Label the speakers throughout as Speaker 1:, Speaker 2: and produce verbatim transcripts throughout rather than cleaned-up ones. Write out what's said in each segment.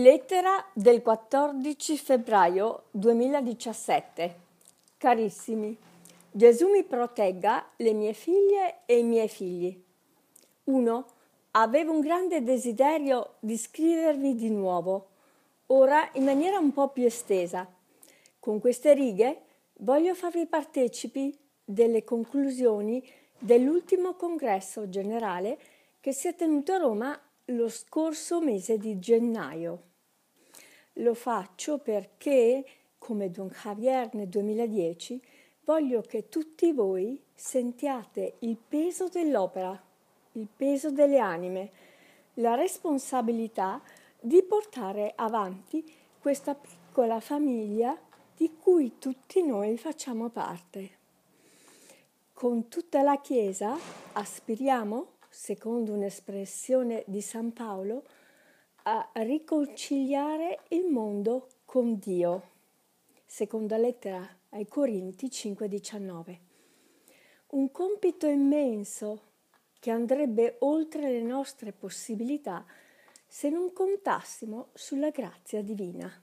Speaker 1: Lettera del quattordici febbraio duemiladiciassette. Carissimi, Gesù mi protegga le mie figlie e i miei figli. uno. Avevo un grande desiderio di scrivervi di nuovo, ora in maniera un po' più estesa. Con queste righe voglio farvi partecipi delle conclusioni dell'ultimo congresso generale che si è tenuto a Roma lo scorso mese di gennaio. Lo faccio perché, come Don Javier nel duemiladieci, voglio che tutti voi sentiate il peso dell'opera, il peso delle anime, la responsabilità di portare avanti questa piccola famiglia di cui tutti noi facciamo parte. Con tutta la Chiesa aspiriamo, secondo un'espressione di San Paolo, a riconciliare il mondo con Dio. Seconda lettera ai Corinti cinque diciannove. Un compito immenso che andrebbe oltre le nostre possibilità se non contassimo sulla grazia divina.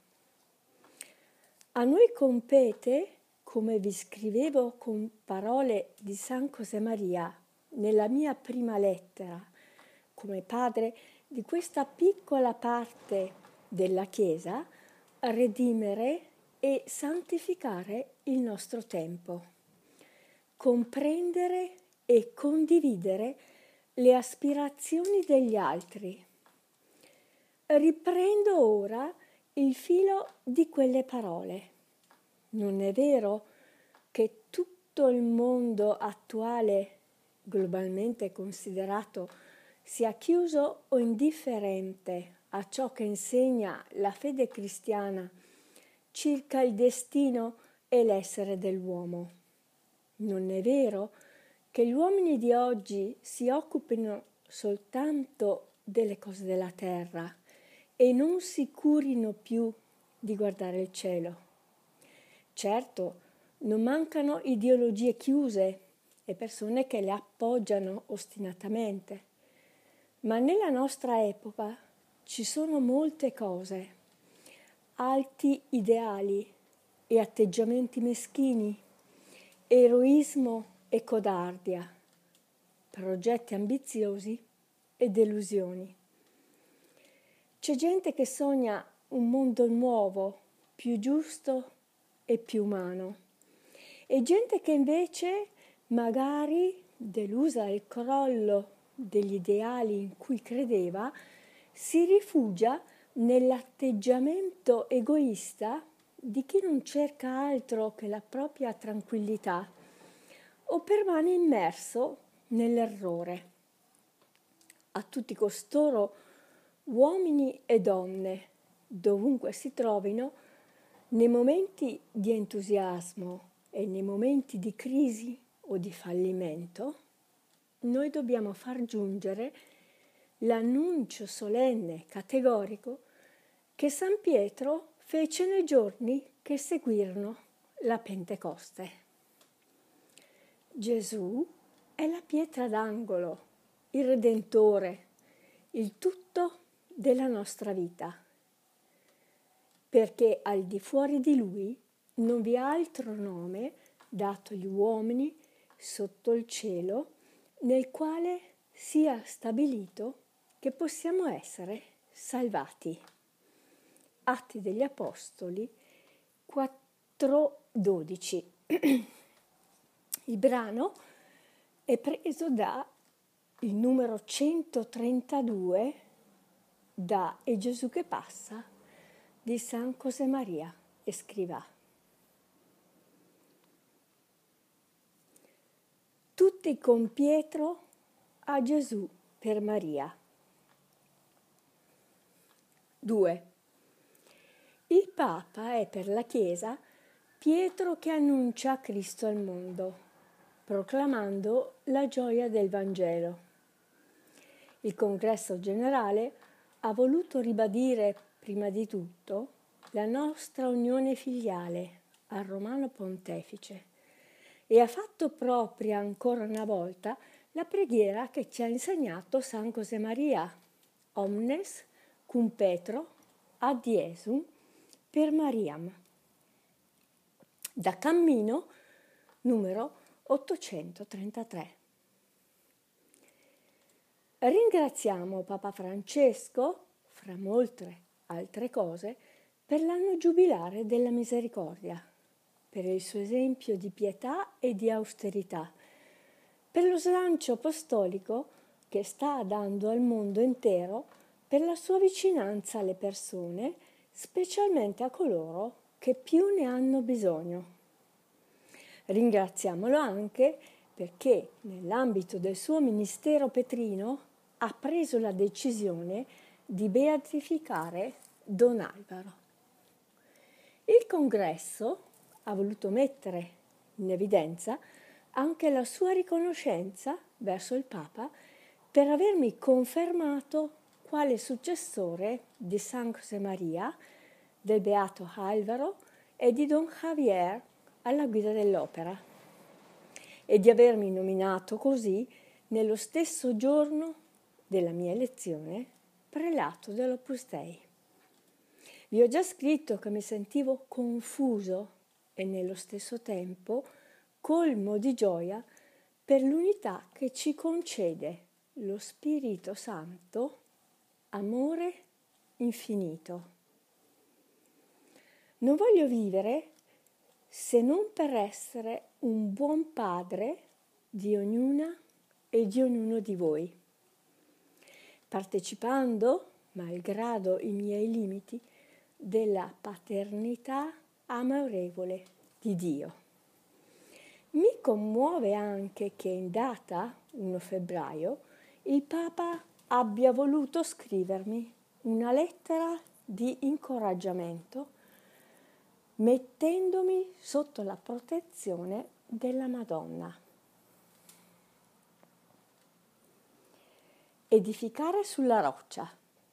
Speaker 1: A noi compete, come vi scrivevo con parole di San Josemaria nella mia prima lettera, come padre di questa piccola parte della Chiesa, redimere e santificare il nostro tempo, comprendere e condividere le aspirazioni degli altri. Riprendo ora il filo di quelle parole. Non è vero che tutto il mondo attuale, globalmente considerato, sia chiuso o indifferente a ciò che insegna la fede cristiana circa il destino e l'essere dell'uomo. Non è vero che gli uomini di oggi si occupino soltanto delle cose della terra e non si curino più di guardare il cielo. Certo, non mancano ideologie chiuse e persone che le appoggiano ostinatamente, ma nella nostra epoca ci sono molte cose, alti ideali e atteggiamenti meschini, eroismo e codardia, progetti ambiziosi e delusioni. C'è gente che sogna un mondo nuovo, più giusto e più umano, e gente che invece, magari delusa al crollo degli ideali in cui credeva, si rifugia nell'atteggiamento egoista di chi non cerca altro che la propria tranquillità o permane immerso nell'errore. A tutti costoro, uomini e donne, dovunque si trovino, nei momenti di entusiasmo e nei momenti di crisi o di fallimento, noi dobbiamo far giungere l'annuncio solenne, categorico, che San Pietro fece nei giorni che seguirono la Pentecoste. Gesù è la pietra d'angolo, il Redentore, il tutto della nostra vita, perché al di fuori di Lui non vi è altro nome dato agli uomini sotto il cielo nel quale sia stabilito che possiamo essere salvati. Atti degli Apostoli quattro dodici. Il brano è preso da il numero centotrentadue da E Gesù che passa di San Josemaria Escrivá. Tutti con Pietro a Gesù per Maria. due. Il Papa è per la Chiesa Pietro che annuncia Cristo al mondo, proclamando la gioia del Vangelo. Il Congresso Generale ha voluto ribadire prima di tutto la nostra unione filiale al Romano Pontefice e ha fatto propria ancora una volta la preghiera che ci ha insegnato San Josemaria, omnes cum Petro ad Jesum per Mariam, da Cammino numero ottocentotrentatré. Ringraziamo Papa Francesco, fra molte altre cose, per l'anno giubilare della misericordia, per il suo esempio di pietà e di austerità, per lo slancio apostolico che sta dando al mondo intero, per la sua vicinanza alle persone, specialmente a coloro che più ne hanno bisogno. Ringraziamolo anche perché nell'ambito del suo ministero petrino ha preso la decisione di beatificare Don Alvaro. Il congresso ha voluto mettere in evidenza anche la sua riconoscenza verso il Papa per avermi confermato quale successore di San Josemaria, del Beato Alvaro e di Don Javier alla guida dell'opera, e di avermi nominato così nello stesso giorno della mia elezione prelato dell'Opus Dei. Vi ho già scritto che mi sentivo confuso e nello stesso tempo colmo di gioia per l'unità che ci concede lo Spirito Santo, amore infinito. Non voglio vivere se non per essere un buon padre di ognuna e di ognuno di voi, partecipando, malgrado i miei limiti, della paternità amorevole di Dio. Mi commuove anche che in data primo febbraio il Papa abbia voluto scrivermi una lettera di incoraggiamento mettendomi sotto la protezione della Madonna. Edificare sulla roccia.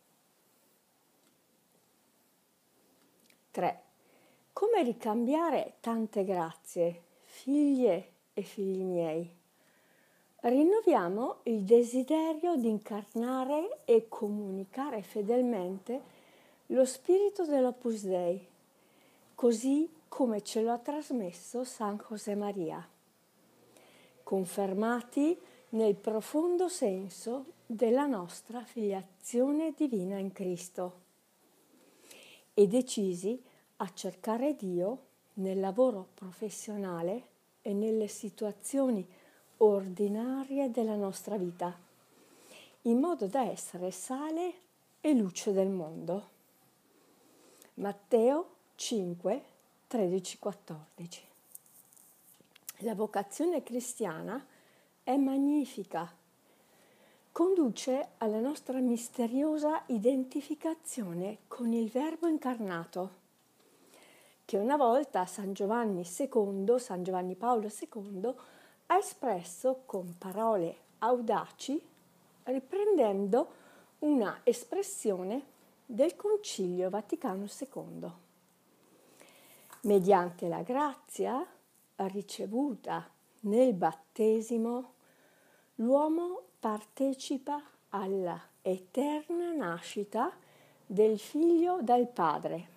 Speaker 1: tre. Come ricambiare tante grazie, figlie e figli miei? Rinnoviamo il desiderio di incarnare e comunicare fedelmente lo spirito dell'Opus Dei, così come ce lo ha trasmesso San Josemaria, confermati nel profondo senso della nostra filiazione divina in Cristo e decisi a cercare Dio nel lavoro professionale e nelle situazioni ordinarie della nostra vita, in modo da essere sale e luce del mondo. Matteo cinque, tredici, quattordici. La vocazione cristiana è magnifica. Conduce alla nostra misteriosa identificazione con il Verbo incarnato, che una volta San Giovanni secondo, San Giovanni Paolo secondo, ha espresso con parole audaci, riprendendo una espressione del Concilio Vaticano secondo. Mediante la grazia ricevuta nel battesimo, l'uomo partecipa alla eterna nascita del Figlio dal Padre,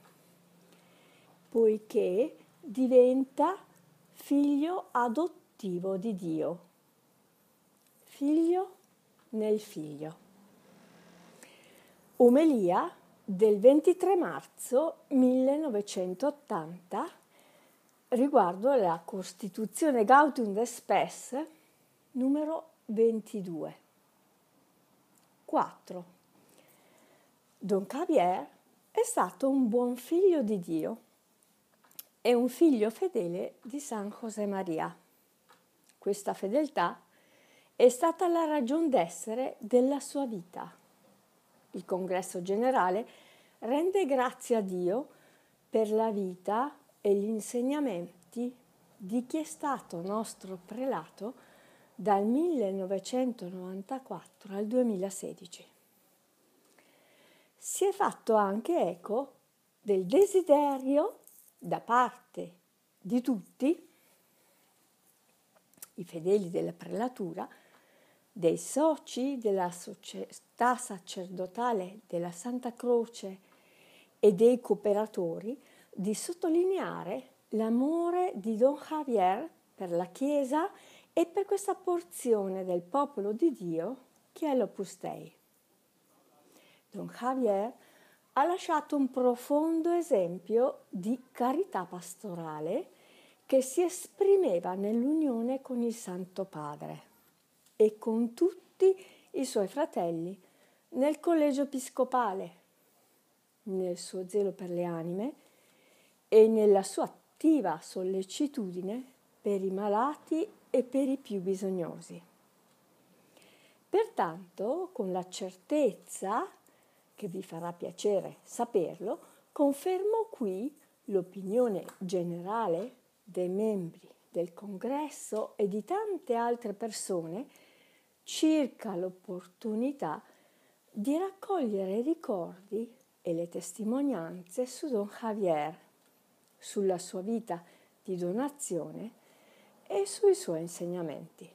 Speaker 1: poiché diventa figlio adottivo di Dio, figlio nel figlio. Omelia del ventitré marzo millenovecentottanta riguardo la Costituzione Gaudium et Spes numero ventidue. quattro. Don Javier è stato un buon figlio di Dio e un figlio fedele di San Josemaria. Questa fedeltà è stata la ragion d'essere della sua vita. Il Congresso Generale rende grazie a Dio per la vita e gli insegnamenti di chi è stato nostro prelato dal millenovecentonovantaquattro al duemilasedici. Si è fatto anche eco del desiderio da parte di tutti i fedeli della prelatura, dei soci della società sacerdotale della Santa Croce e dei cooperatori di sottolineare l'amore di Don Javier per la Chiesa e per questa porzione del popolo di Dio che è l'Opus Dei. Don Javier ha lasciato un profondo esempio di carità pastorale che si esprimeva nell'unione con il Santo Padre e con tutti i suoi fratelli nel collegio episcopale, nel suo zelo per le anime e nella sua attiva sollecitudine per i malati e per i più bisognosi. Pertanto, con la certezza, che vi farà piacere saperlo, confermo qui l'opinione generale dei membri del congresso e di tante altre persone circa l'opportunità di raccogliere i ricordi e le testimonianze su Don Javier, sulla sua vita di donazione e sui suoi insegnamenti.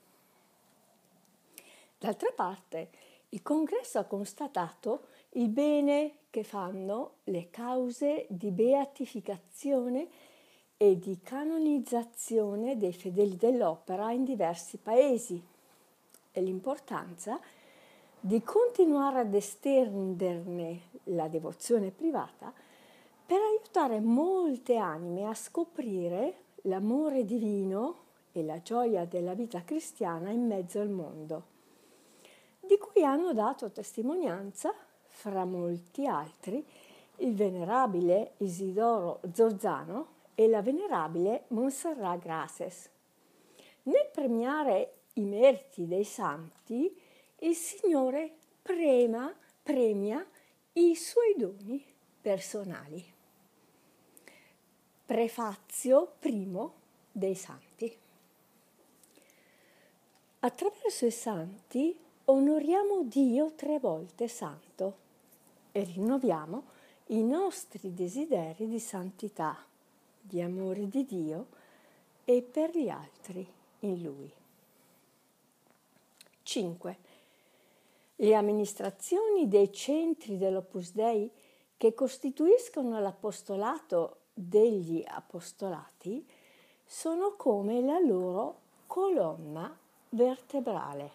Speaker 1: D'altra parte, il congresso ha constatato il bene che fanno le cause di beatificazione e di canonizzazione dei fedeli dell'opera in diversi paesi e l'importanza di continuare ad estenderne la devozione privata per aiutare molte anime a scoprire l'amore divino e la gioia della vita cristiana in mezzo al mondo, di cui hanno dato testimonianza, fra molti altri, il venerabile Isidoro Zorzano e la venerabile Montserrat Grases. Nel premiare i meriti dei santi, il Signore prema, premia i suoi doni personali. Prefazio primo dei santi. Attraverso i santi onoriamo Dio tre volte santo e rinnoviamo i nostri desideri di santità, di amore di Dio e per gli altri in Lui. cinque. Le amministrazioni dei centri dell'Opus Dei che costituiscono l'apostolato degli apostolati sono come la loro colonna vertebrale.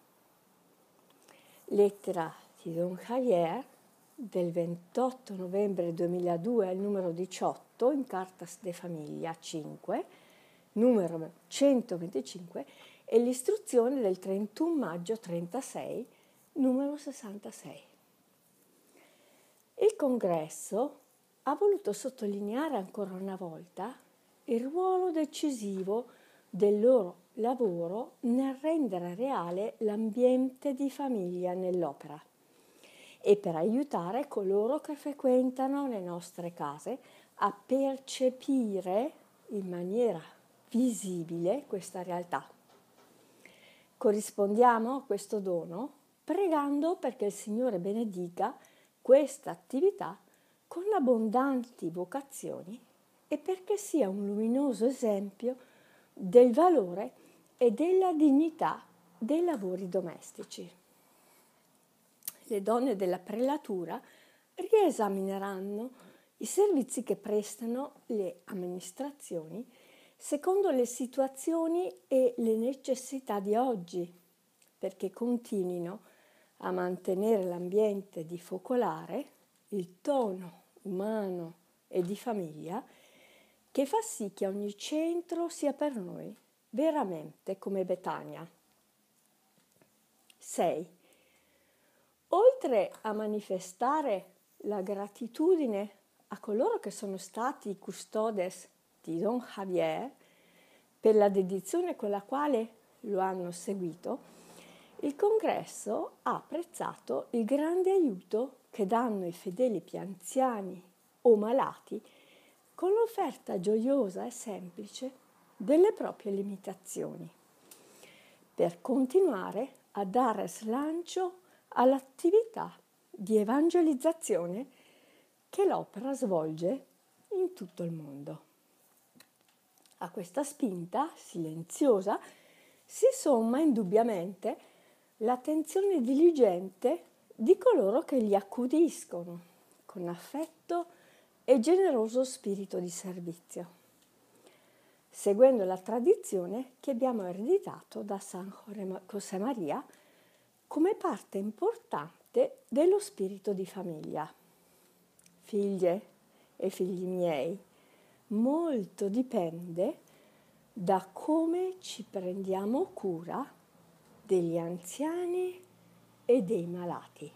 Speaker 1: Lettera di Don Javier del ventotto novembre duemiladue al numero diciotto in Cartas de Famiglia cinque, numero centoventicinque, e l'istruzione del trentuno maggio trentasei, numero sessantasei. Il congresso ha voluto sottolineare ancora una volta il ruolo decisivo del loro lavoro nel rendere reale l'ambiente di famiglia nell'opera e per aiutare coloro che frequentano le nostre case a percepire in maniera visibile questa realtà. Corrispondiamo a questo dono pregando perché il Signore benedica questa attività con abbondanti vocazioni e perché sia un luminoso esempio del valore e della dignità dei lavori domestici. Le donne della prelatura riesamineranno i servizi che prestano le amministrazioni secondo le situazioni e le necessità di oggi, perché continuino a mantenere l'ambiente di focolare, il tono umano e di famiglia che fa sì che ogni centro sia per noi veramente come Betania. sei. Oltre a manifestare la gratitudine a coloro che sono stati i custodes di Don Javier per la dedizione con la quale lo hanno seguito, il congresso ha apprezzato il grande aiuto che danno i fedeli più anziani o malati con l'offerta gioiosa e semplice delle proprie limitazioni, per continuare a dare slancio all'attività di evangelizzazione che l'opera svolge in tutto il mondo. A questa spinta silenziosa si somma indubbiamente l'attenzione diligente di coloro che li accudiscono, con affetto e generoso spirito di servizio, seguendo la tradizione che abbiamo ereditato da San José Maria come parte importante dello spirito di famiglia. Figlie e figli miei, molto dipende da come ci prendiamo cura degli anziani e dei malati.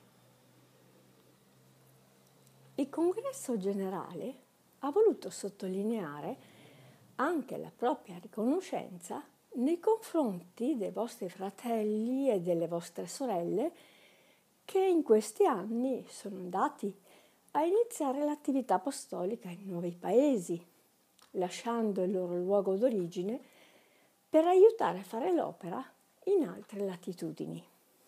Speaker 1: Il Congresso Generale ha voluto sottolineare anche la propria riconoscenza nei confronti dei vostri fratelli e delle vostre sorelle che in questi anni sono andati a iniziare l'attività apostolica in nuovi paesi, lasciando il loro luogo d'origine per aiutare a fare l'opera in altre latitudini.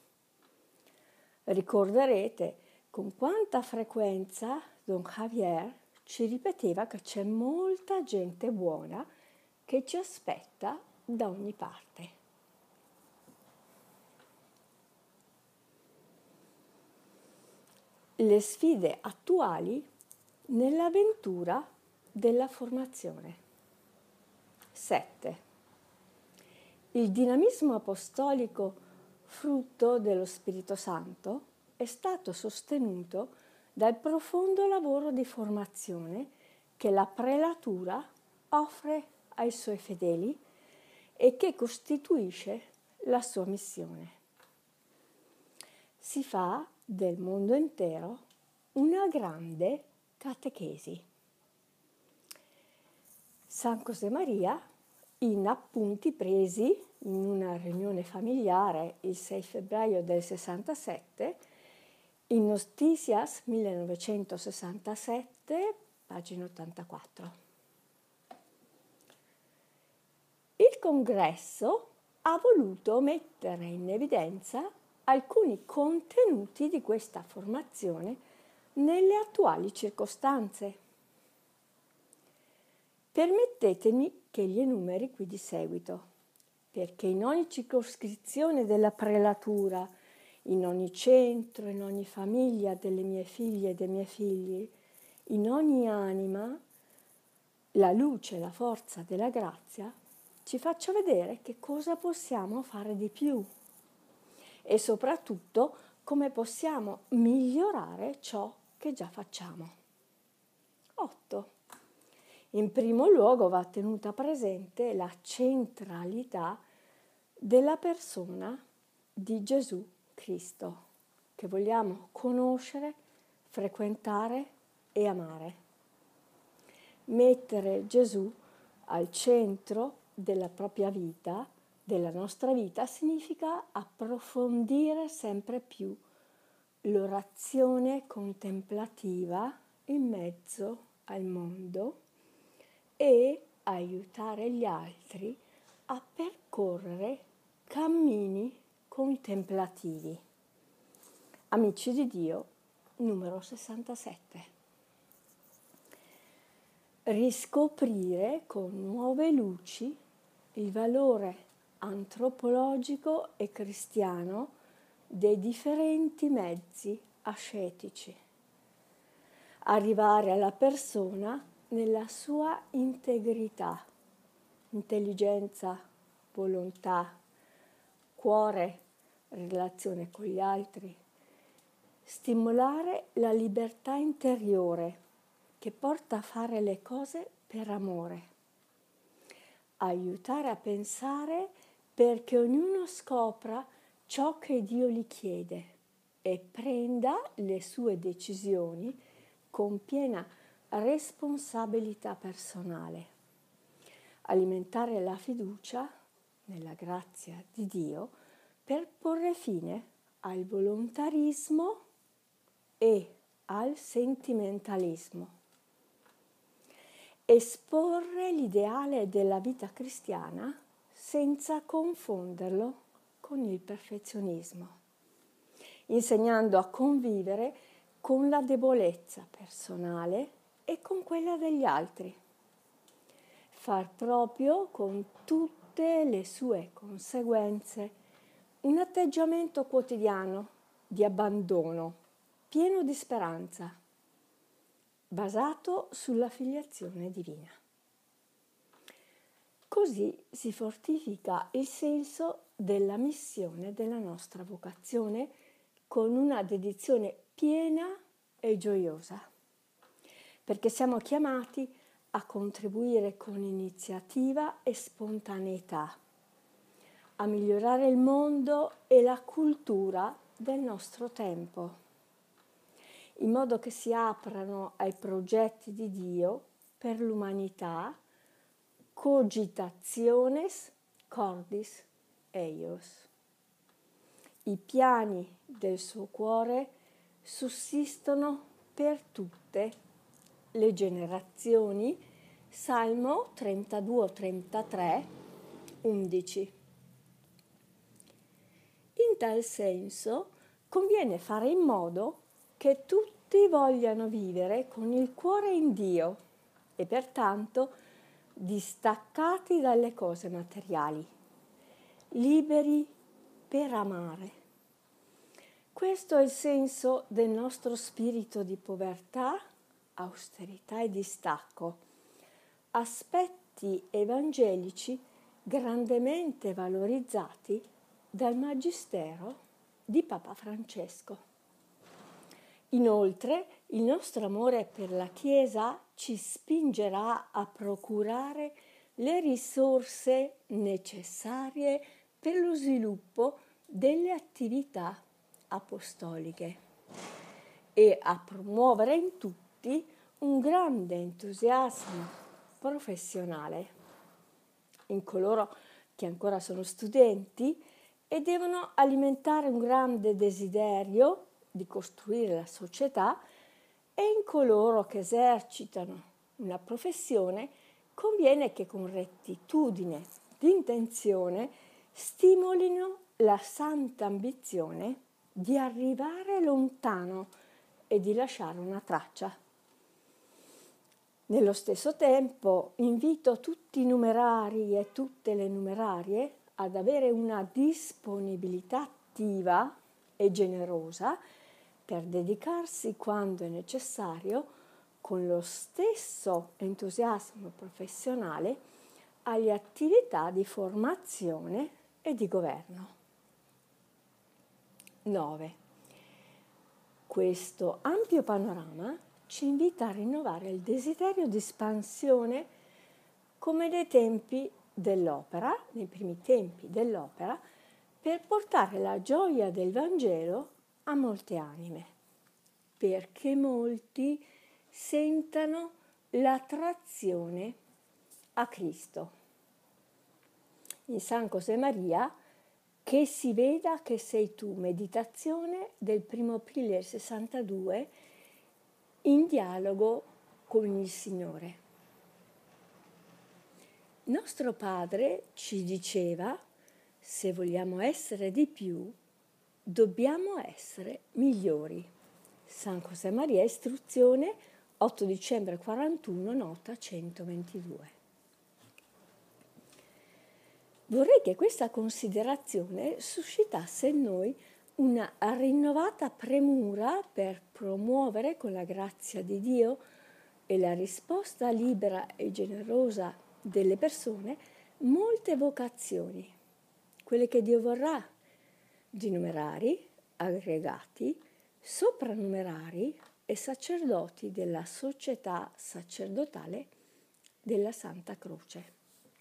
Speaker 1: Ricorderete con quanta frequenza Don Javier ci ripeteva che c'è molta gente buona che ci aspetta da ogni parte. Le sfide attuali nell'avventura della formazione. sette. Il dinamismo apostolico frutto dello Spirito Santo è stato sostenuto dal profondo lavoro di formazione che la prelatura offre ai suoi fedeli e che costituisce la sua missione. Si fa del mondo intero una grande catechesi. San José Maria, in appunti presi in una riunione familiare il sei febbraio del sessantasette, in Noticias millenovecentosessantasette, pagina ottantaquattro. Il Congresso ha voluto mettere in evidenza alcuni contenuti di questa formazione nelle attuali circostanze. Permettetemi che li enumeri qui di seguito, perché in ogni circoscrizione della prelatura, in ogni centro, in ogni famiglia delle mie figlie e dei miei figli, in ogni anima, la luce e la forza della grazia ci faccia vedere che cosa possiamo fare di più e soprattutto come possiamo migliorare ciò che già facciamo. otto. In primo luogo va tenuta presente la centralità della persona di Gesù Cristo, che vogliamo conoscere, frequentare e amare. Mettere Gesù al centro della propria vita, della nostra vita, significa approfondire sempre più l'orazione contemplativa in mezzo al mondo e aiutare gli altri a percorrere cammini contemplativi. Amici di Dio, numero sessantasette. Riscoprire con nuove luci il valore antropologico e cristiano dei differenti mezzi ascetici. Arrivare alla persona nella sua integrità, intelligenza, volontà, cuore, relazione con gli altri. Stimolare la libertà interiore che porta a fare le cose per amore. Aiutare a pensare perché ognuno scopra ciò che Dio gli chiede e prenda le sue decisioni con piena responsabilità personale. Alimentare la fiducia nella grazia di Dio per porre fine al volontarismo e al sentimentalismo. Esporre l'ideale della vita cristiana senza confonderlo con il perfezionismo, insegnando a convivere con la debolezza personale e con quella degli altri. Far proprio con tutte le sue conseguenze un atteggiamento quotidiano di abbandono, pieno di speranza. basato sulla filiazione divina. Così si fortifica il senso della missione della nostra vocazione con una dedizione piena e gioiosa, perché siamo chiamati a contribuire con iniziativa e spontaneità, a migliorare il mondo e la cultura del nostro tempo, in modo che si aprano ai progetti di Dio per l'umanità, cogitationes cordis eius. I piani del suo cuore sussistono per tutte le generazioni. Salmo trentadue trentatré, undici. In tal senso conviene fare in modo che tutti vogliano vivere con il cuore in Dio e pertanto distaccati dalle cose materiali, liberi per amare. Questo è il senso del nostro spirito di povertà, austerità e distacco, aspetti evangelici grandemente valorizzati dal Magistero di Papa Francesco. Inoltre, il nostro amore per la Chiesa ci spingerà a procurare le risorse necessarie per lo sviluppo delle attività apostoliche e a promuovere in tutti un grande entusiasmo professionale, in coloro che ancora sono studenti e devono alimentare un grande desiderio di costruire la società, e in coloro che esercitano una professione conviene che con rettitudine di intenzione stimolino la santa ambizione di arrivare lontano e di lasciare una traccia. Nello stesso tempo invito tutti i numerari e tutte le numerarie ad avere una disponibilità attiva e generosa per dedicarsi quando è necessario, con lo stesso entusiasmo professionale, alle attività di formazione e di governo. nove. Questo ampio panorama ci invita a rinnovare il desiderio di espansione come nei tempi dell'opera, nei primi tempi dell'opera, per portare la gioia del Vangelo a molte anime, perché molti sentano l'attrazione a Cristo. In San Josemaria, che si veda che sei tu, meditazione del primo aprile sessantadue, in dialogo con il Signore. Nostro Padre ci diceva: se vogliamo essere di più, dobbiamo essere migliori. San Josemaria, istruzione, otto dicembre quarantuno, nota centoventidue. Vorrei che questa considerazione suscitasse in noi una rinnovata premura per promuovere con la grazia di Dio e la risposta libera e generosa delle persone molte vocazioni, quelle che Dio vorrà, di numerari, aggregati, soprannumerari e sacerdoti della società sacerdotale della Santa Croce.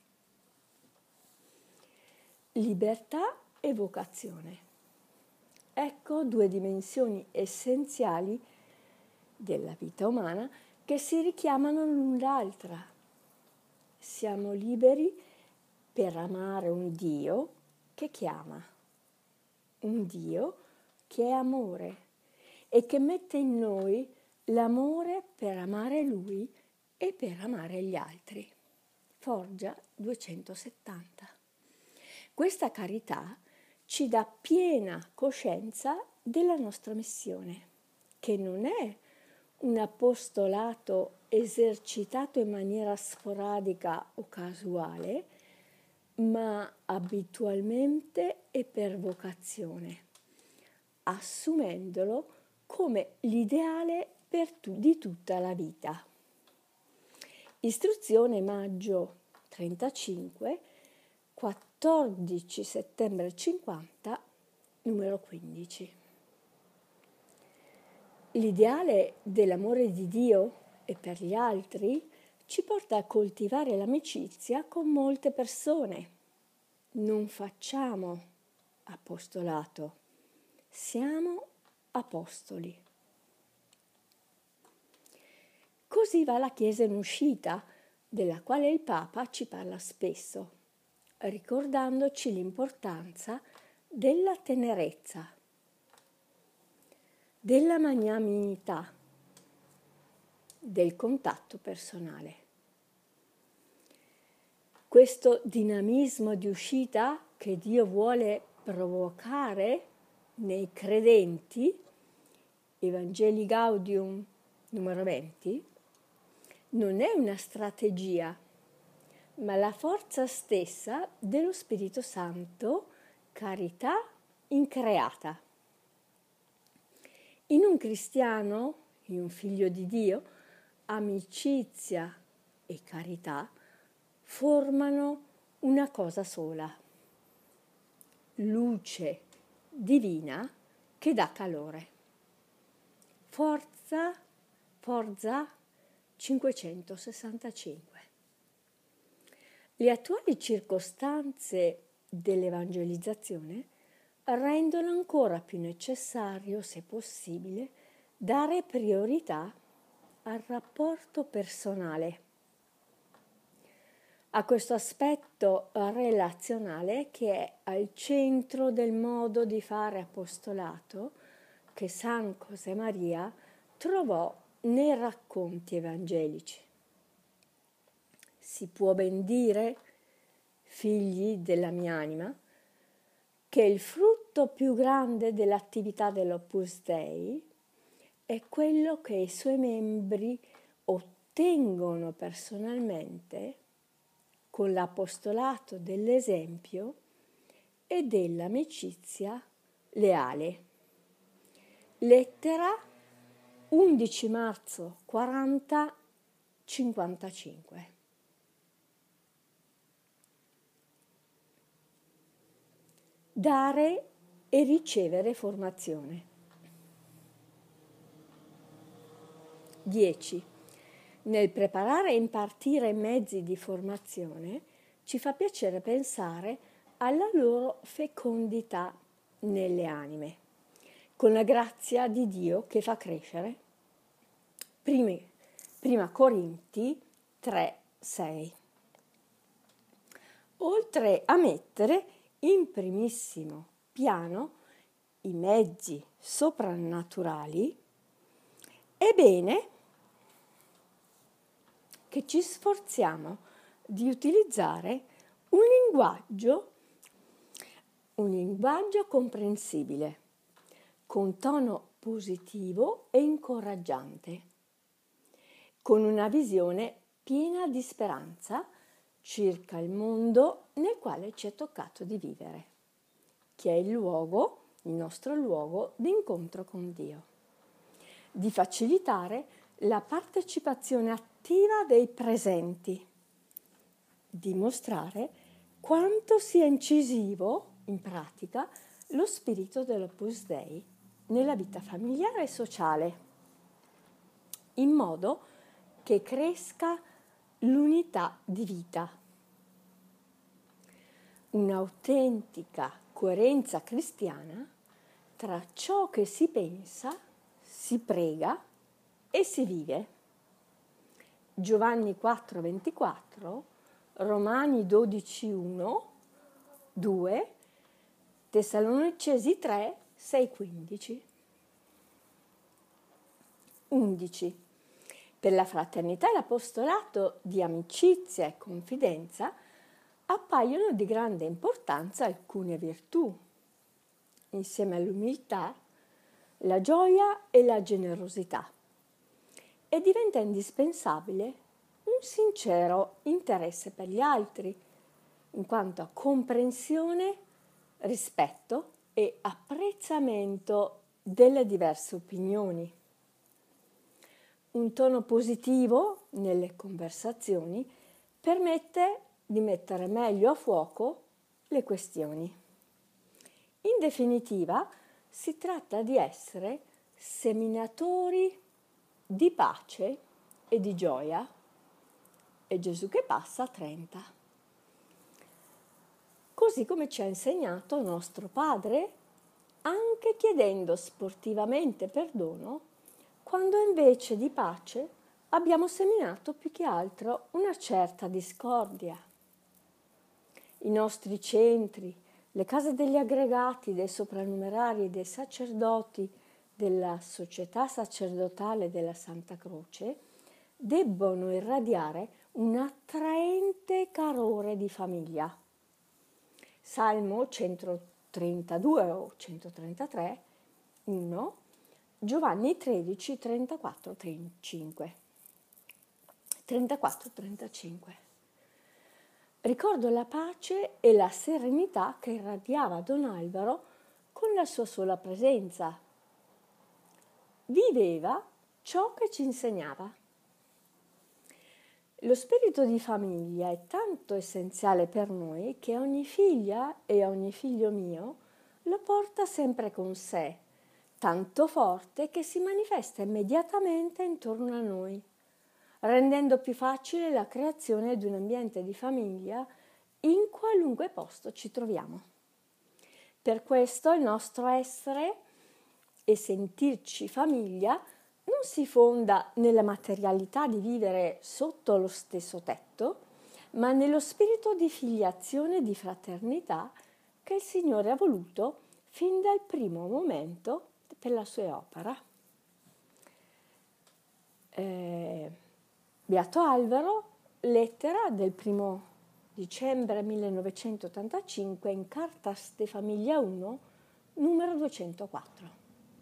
Speaker 1: Libertà e vocazione. Ecco due dimensioni essenziali della vita umana che si richiamano l'un l'altra. Siamo liberi per amare un Dio che chiama, un Dio che è amore e che mette in noi l'amore per amare Lui e per amare gli altri. Forgia duecentosettanta. Questa carità ci dà piena coscienza della nostra missione, che non è un apostolato esercitato in maniera sporadica o casuale, ma abitualmente e per vocazione, assumendolo come l'ideale per tu- di tutta la vita. Istruzione maggio trentacinque, quattordici settembre cinquanta, numero quindici. L'ideale dell'amore di Dio e per gli altri ci porta a coltivare l'amicizia con molte persone. Non facciamo apostolato, siamo apostoli. Così va la Chiesa in uscita, della quale il Papa ci parla spesso, ricordandoci l'importanza della tenerezza, della magnanimità, del contatto personale. Questo dinamismo di uscita che Dio vuole provocare nei credenti, Evangelii Gaudium numero venti, non è una strategia, ma la forza stessa dello Spirito Santo, carità increata. In un cristiano, in un figlio di Dio, amicizia e carità formano una cosa sola, luce divina che dà calore. Forza, Forza cinquecentosessantacinque. Le attuali circostanze dell'evangelizzazione rendono ancora più necessario, se possibile, dare priorità al rapporto personale, a questo aspetto relazionale che è al centro del modo di fare apostolato che San Josemaria trovò nei racconti evangelici. Si può ben dire, figli della mia anima, che il frutto più grande dell'attività dell'Opus Dei è quello che i suoi membri ottengono personalmente con l'apostolato dell'esempio e dell'amicizia leale. Lettera undici marzo quaranta cinquantacinque. Dare e ricevere formazione. dieci. Nel preparare e impartire mezzi di formazione ci fa piacere pensare alla loro fecondità nelle anime, con la grazia di Dio che fa crescere. Primi, prima Corinti tre sei. Oltre a mettere in primissimo piano i mezzi soprannaturali, è bene che ci sforziamo di utilizzare un linguaggio, un linguaggio comprensibile, con tono positivo e incoraggiante, con una visione piena di speranza circa il mondo nel quale ci è toccato di vivere, che è il luogo, il nostro luogo di incontro con Dio, di facilitare la partecipazione attiva dei presenti, di mostrare quanto sia incisivo, in pratica, lo spirito dell'Opus Dei nella vita familiare e sociale, in modo che cresca l'unità di vita. Un'autentica coerenza cristiana tra ciò che si pensa, si prega e si vive. Giovanni quattro ventiquattro, Romani dodici uno, due, Tessalonicesi tre sei quindici. undici. Per la fraternità e l'apostolato di amicizia e confidenza appaiono di grande importanza alcune virtù, insieme all'umiltà, la gioia e la generosità, e diventa indispensabile un sincero interesse per gli altri, in quanto a comprensione, rispetto e apprezzamento delle diverse opinioni. Un tono positivo nelle conversazioni permette di mettere meglio a fuoco le questioni. In definitiva, si tratta di essere seminatori di pace e di gioia. E Gesù che passa a trenta. Così come ci ha insegnato nostro Padre, anche chiedendo sportivamente perdono, quando invece di pace abbiamo seminato più che altro una certa discordia. I nostri centri, le case degli aggregati, dei soprannumerari e dei sacerdoti della società sacerdotale della Santa Croce debbono irradiare un attraente calore di famiglia. Salmo centotrentadue o centotrentatré, uno, Giovanni tredici, trentaquattro, trentacinque. trentaquattro trentacinque. Ricordo la pace e la serenità che irradiava Don Alvaro con la sua sola presenza. Viveva ciò che ci insegnava. Lo spirito di famiglia è tanto essenziale per noi che ogni figlia e ogni figlio mio lo porta sempre con sé, tanto forte che si manifesta immediatamente intorno a noi, rendendo più facile la creazione di un ambiente di famiglia in qualunque posto ci troviamo. Per questo il nostro essere e sentirci famiglia non si fonda nella materialità di vivere sotto lo stesso tetto, ma nello spirito di filiazione e di fraternità che il Signore ha voluto fin dal primo momento per la sua opera. Eh, Beato Alvaro, lettera del primo dicembre millenovecentottantacinque in Cartas de Familia uno, numero duecentoquattro.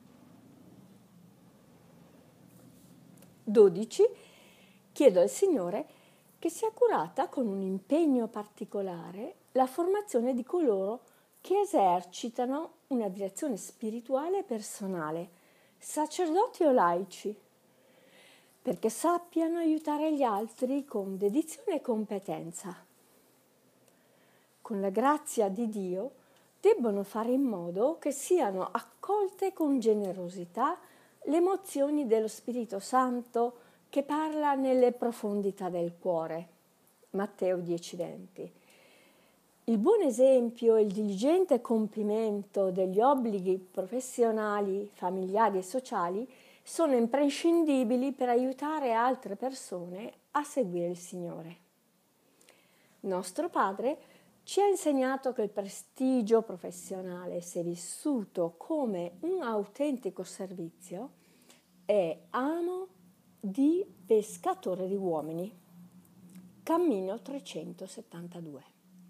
Speaker 1: dodici. Chiedo al Signore che sia curata con un impegno particolare la formazione di coloro che esercitano una direzione spirituale e personale, sacerdoti o laici, perché sappiano aiutare gli altri con dedizione e competenza. Con la grazia di Dio debbono fare in modo che siano accolte con generosità le emozioni dello Spirito Santo che parla nelle profondità del cuore. Matteo dieci venti. Il buon esempio e il diligente compimento degli obblighi professionali, familiari e sociali sono imprescindibili per aiutare altre persone a seguire il Signore. Nostro Padre ci ha insegnato che il prestigio professionale, se vissuto come un autentico servizio, è amo di pescatore di uomini. Cammino trecentosettantadue.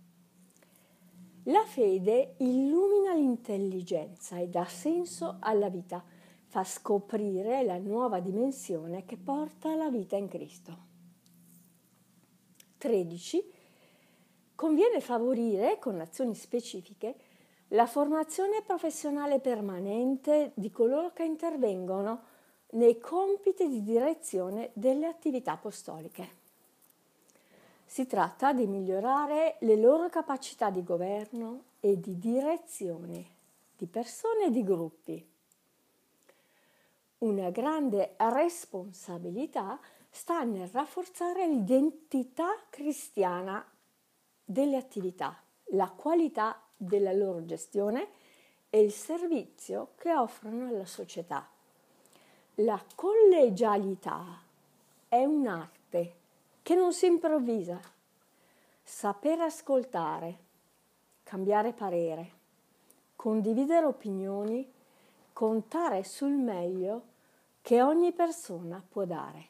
Speaker 1: La fede illumina l'intelligenza e dà senso alla vita, fa scoprire la nuova dimensione che porta alla vita in Cristo. tredici. Conviene favorire, con azioni specifiche, la formazione professionale permanente di coloro che intervengono nei compiti di direzione delle attività apostoliche. Si tratta di migliorare le loro capacità di governo e di direzione di persone e di gruppi. Una grande responsabilità sta nel rafforzare l'identità cristiana delle attività, la qualità della loro gestione e il servizio che offrono alla società. La collegialità è un'arte che non si improvvisa. Saper ascoltare, cambiare parere, condividere opinioni, contare sul meglio che ogni persona può dare.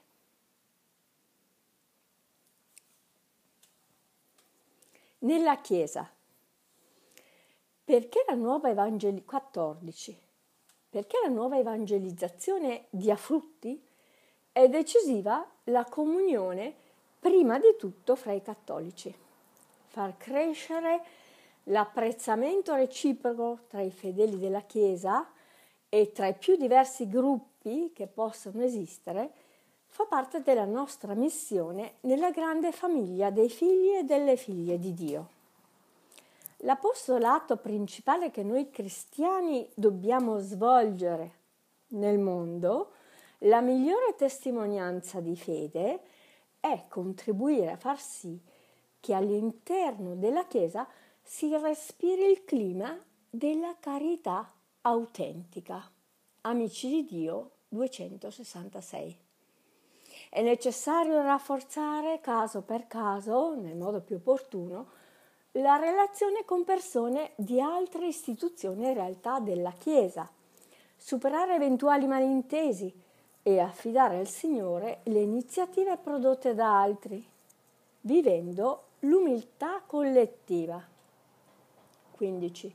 Speaker 1: Nella Chiesa. Perché la nuova evangeli- quattordici. Perché la nuova evangelizzazione dia frutti, è decisiva la comunione prima di tutto fra i cattolici. Far crescere l'apprezzamento reciproco tra i fedeli della Chiesa e tra i più diversi gruppi che possono esistere fa parte della nostra missione nella grande famiglia dei figli e delle figlie di Dio. L'apostolato principale che noi cristiani dobbiamo svolgere nel mondo, la migliore testimonianza di fede, è contribuire a far sì che all'interno della Chiesa si respiri il clima della carità autentica. Amici di Dio duecentosessantasei. È necessario rafforzare caso per caso, nel modo più opportuno, la relazione con persone di altre istituzioni e realtà della Chiesa, superare eventuali malintesi e affidare al Signore le iniziative prodotte da altri, vivendo l'umiltà collettiva. quindici.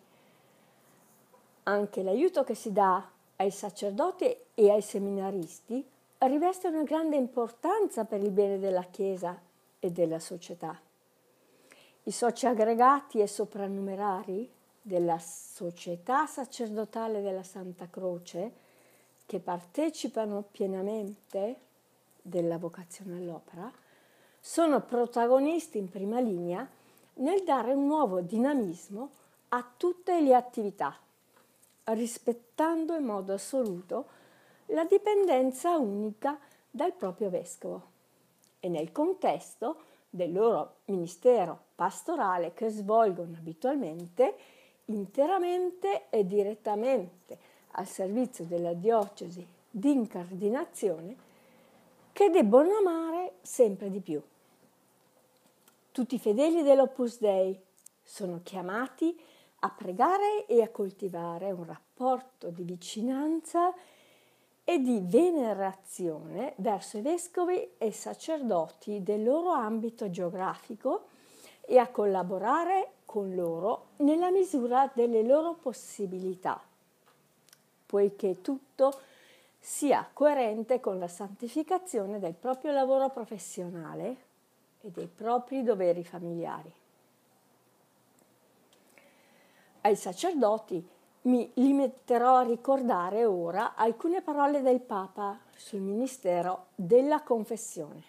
Speaker 1: Anche l'aiuto che si dà ai sacerdoti e ai seminaristi riveste una grande importanza per il bene della Chiesa e della società. I soci aggregati e soprannumerari della Società Sacerdotale della Santa Croce, che partecipano pienamente della vocazione all'opera, sono protagonisti in prima linea nel dare un nuovo dinamismo a tutte le attività, rispettando in modo assoluto la dipendenza unica dal proprio vescovo e nel contesto del loro ministero pastorale che svolgono abitualmente interamente e direttamente al servizio della diocesi di incardinazione, che debbono amare sempre di più. Tutti i fedeli dell'Opus Dei sono chiamati a pregare e a coltivare un rapporto di vicinanza e di venerazione verso i vescovi e sacerdoti del loro ambito geografico e a collaborare con loro nella misura delle loro possibilità, poiché tutto sia coerente con la santificazione del proprio lavoro professionale e dei propri doveri familiari. Ai sacerdoti mi limiterò a ricordare ora alcune parole del Papa sul ministero della confessione.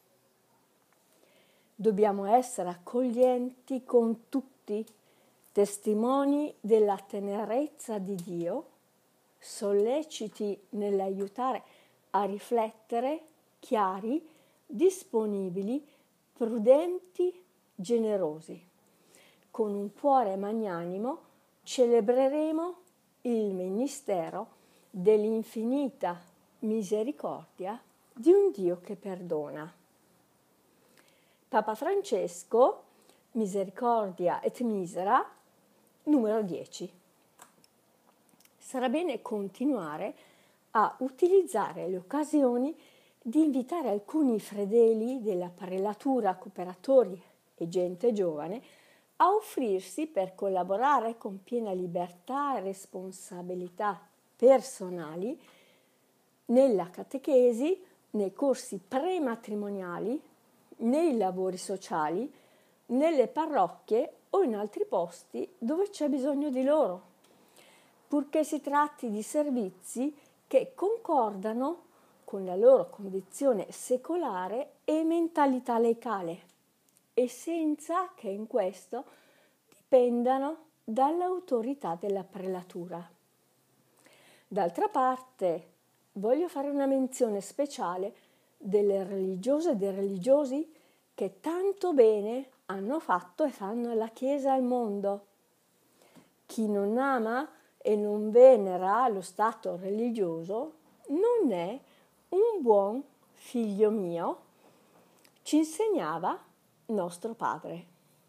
Speaker 1: Dobbiamo essere accoglienti con tutti, testimoni della tenerezza di Dio, solleciti nell'aiutare a riflettere, chiari, disponibili, prudenti, generosi. Con un cuore magnanimo celebreremo il ministero dell'infinita misericordia di un Dio che perdona. Papa Francesco, Misericordia et Misera, numero dieci. Sarà bene continuare a utilizzare le occasioni di invitare alcuni fedeli della prelatura, cooperatori e gente giovane a offrirsi per collaborare con piena libertà e responsabilità personali nella catechesi, nei corsi prematrimoniali, nei lavori sociali, nelle parrocchie o in altri posti dove c'è bisogno di loro, purché si tratti di servizi che concordano con la loro condizione secolare e mentalità laicale, e senza che in questo dipendano dall'autorità della prelatura. D'altra parte, voglio fare una menzione speciale delle religiose e dei religiosi che tanto bene hanno fatto e fanno alla Chiesa e al mondo. Chi non ama e non venera lo stato religioso non è un buon figlio mio, ci insegnava nostro padre.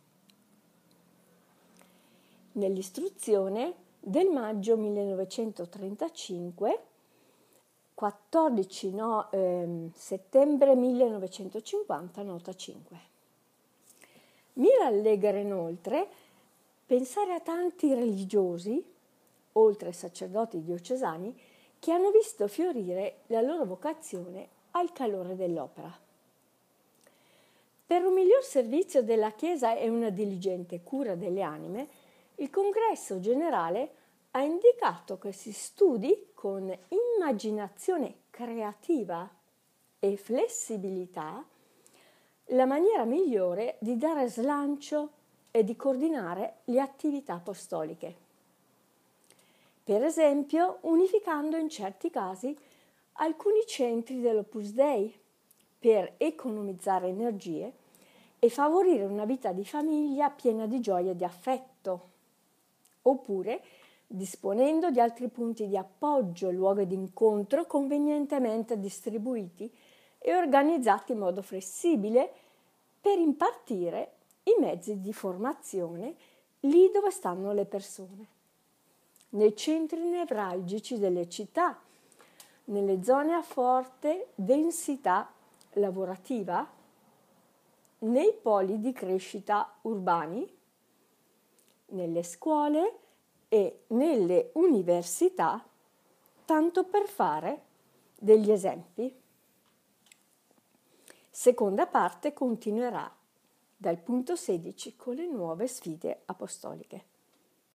Speaker 1: Nell'istruzione del maggio millenovecentotrentacinque, quattordici no, eh, settembre millenovecentocinquanta, nota cinque. Mi rallegra inoltre pensare a tanti religiosi, oltre ai sacerdoti diocesani, che hanno visto fiorire la loro vocazione al calore dell'opera. Per un miglior servizio della Chiesa e una diligente cura delle anime, il Congresso Generale ha indicato che si studi con immaginazione creativa e flessibilità la maniera migliore di dare slancio e di coordinare le attività apostoliche. Per esempio, unificando in certi casi alcuni centri dell'Opus Dei per economizzare energie e favorire una vita di famiglia piena di gioia e di affetto, oppure disponendo di altri punti di appoggio e luoghi di incontro convenientemente distribuiti e organizzati in modo flessibile per impartire i mezzi di formazione lì dove stanno le persone, nei centri nevralgici delle città, nelle zone a forte densità lavorativa, nei poli di crescita urbani, nelle scuole e nelle università, tanto per fare degli esempi. Seconda parte continuerà dal punto sedici con le nuove sfide apostoliche.